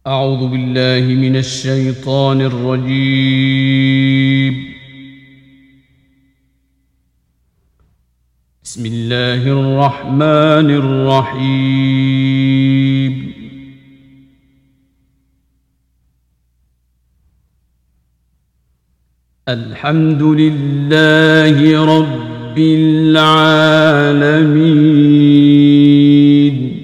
أعوذ بالله من الشيطان الرجيم. بسم الله الرحمن الرحيم. الحمد لله رب العالمين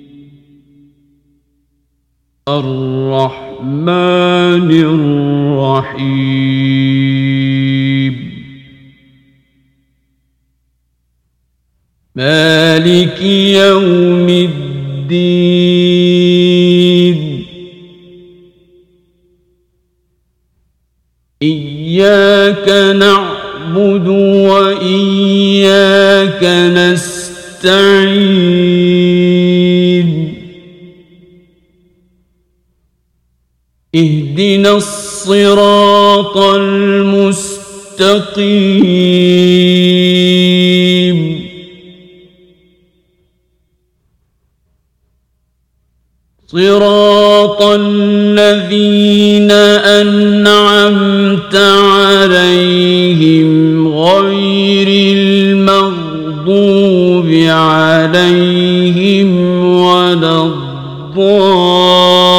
الرحمن الرحيم مالك يوم الدين إياك نعبد وإياك نستعين اهدنا الصراط المستقيم صراط الذين أنعمت عليهم غير المغضوب عليهم ولا الضالين